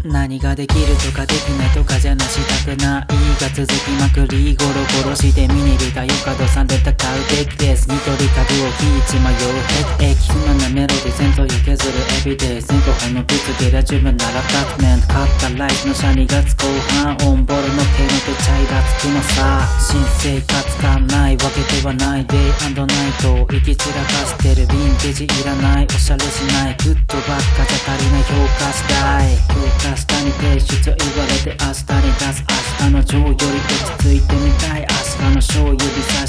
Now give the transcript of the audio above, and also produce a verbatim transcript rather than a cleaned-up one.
何ができるとかできないとかじゃなしたくないが続きまくりゴロゴロしてミニビタよかどさんで戦うべきです。ニトリ株を引いち迷うヘッドエキ暇なメロディ戦闘を削るエビデイ先行杯のぶつけりゃ十分ならタクメント勝ったライフのシャにがつ後半オンボールの手の手チャイラつくのさ新生活感ないわけではないデイ&ナイト行き散らかしてるヴィンテージいらないおしゃれしないグッドばっかじゃ足りない評価したい評価下に提出言われて明日に出す明日のジョーより落ち着いてみたい明日のショー指差し